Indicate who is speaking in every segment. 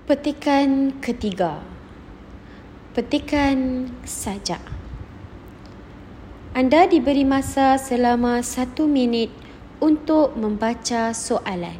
Speaker 1: Petikan ketiga. Petikan sajak. Anda diberi masa selama 1 minit untuk membaca soalan.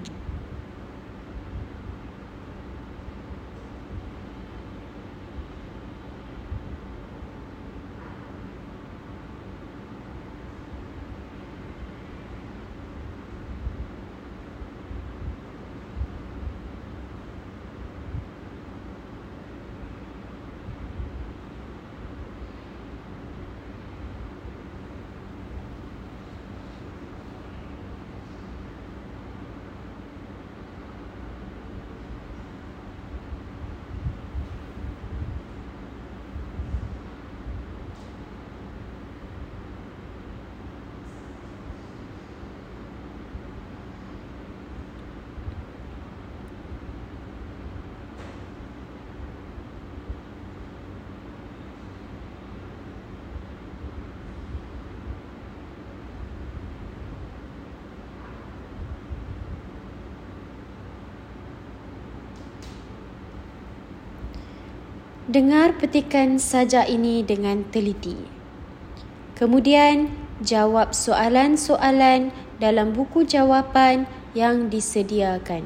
Speaker 1: Dengar petikan sajak ini dengan teliti. Kemudian, jawab soalan-soalan dalam buku jawapan yang disediakan.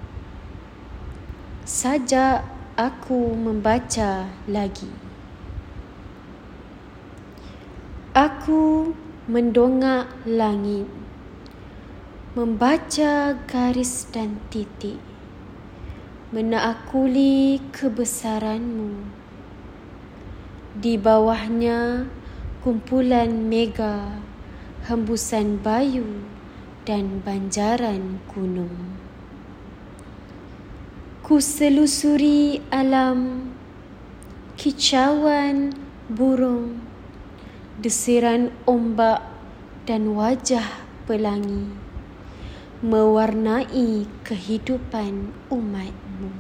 Speaker 1: Sajak aku membaca lagi. Aku mendongak langit, membaca garis dan titik, menaakuli kebesaranmu. Di bawahnya kumpulan mega, hembusan bayu dan banjaran gunung. Ku selusuri alam, kicauan burung, desiran ombak dan wajah pelangi mewarnai kehidupan umatmu.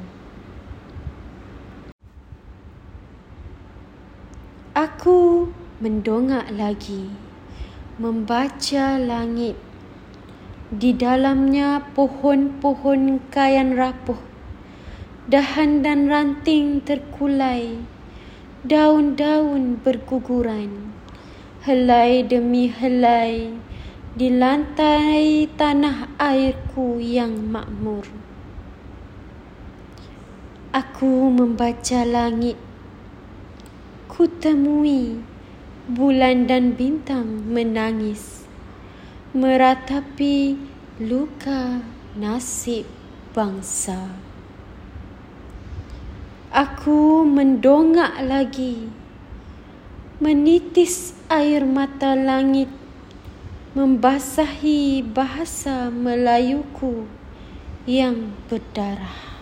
Speaker 1: Aku mendongak lagi, membaca langit. Di dalamnya pohon-pohon kayan rapuh, dahan dan ranting terkulai, daun-daun berguguran, helai demi helai di lantai tanah airku yang makmur. Aku membaca langit, ku temui bulan dan bintang menangis, meratapi luka nasib bangsa. Aku mendongak lagi, menitis air mata langit, membasahi bahasa Melayuku yang berdarah.